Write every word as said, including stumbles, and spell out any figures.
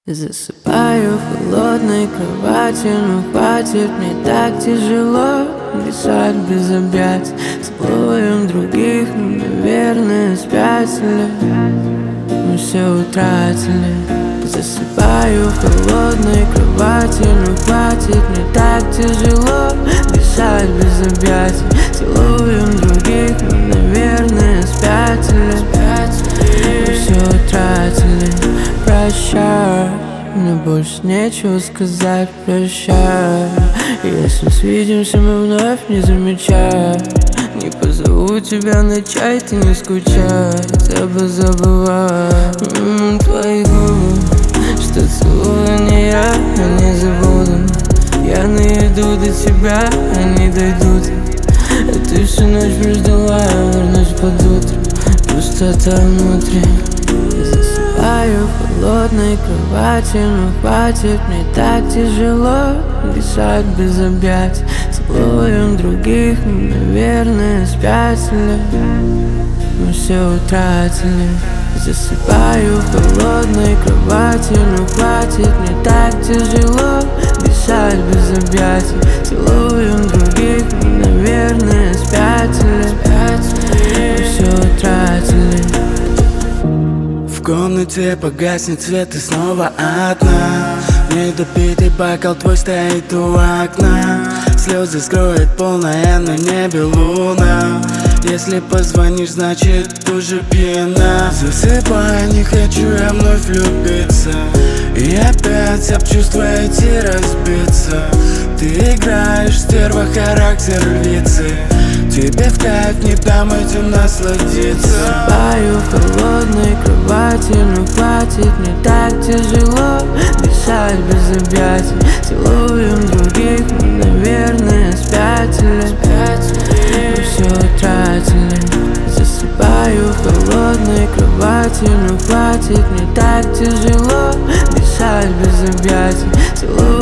Засыпаю в холодной кровати, но хватит, мне так тяжело дышать без объятий. Целуем других, мы, наверное, спятили, мы все утратили. Засыпаю в холодной кровати, но хватит, мне так тяжело дышать без объятий. Целуем других, мы, наверное, спятили, мы все утратили. Прощай, мне больше нечего сказать, прощай. Если свидимся, мы вновь не замечая. Не позову тебя на чай, ты не скучай. Хотя бы забывай м-м, твои губы, что целую не я, я не забуду. Я найду до тебя, они дойдут. А ты всю ночь прождала, я вернусь под утро. Пустота внутри. Засыпаю в холодной кровати, но хватит, мне так тяжело дышать без объятий. Целуем других, мы, наверное, спятили, мы все утратили. Засыпаю в холодной кровати, но хватит, мне так тяжело дышать без объятий. Целуем других, мы, наверное, спятили, мы все утратили. В комнате погаснет свет и снова одна. Недопитый бокал твой стоит у окна. Слезы скроет полная на небе луна. Если позвонишь, значит уже пьяна. Засыпай, не хочу я вновь влюбиться. И опять обчувствуете разбиться. Ты играешь, стерва, характер львицы. Тебе в кайф, не дам этим насладиться. Засыпаю в холодной кровати, но хватит, мне так тяжело дышать без объятий. Целуем других, мы, наверное, спятили, мы все утратили. Засыпаю в холодной кровати, но хватит, мне так тяжело дышать без объятий. Целуем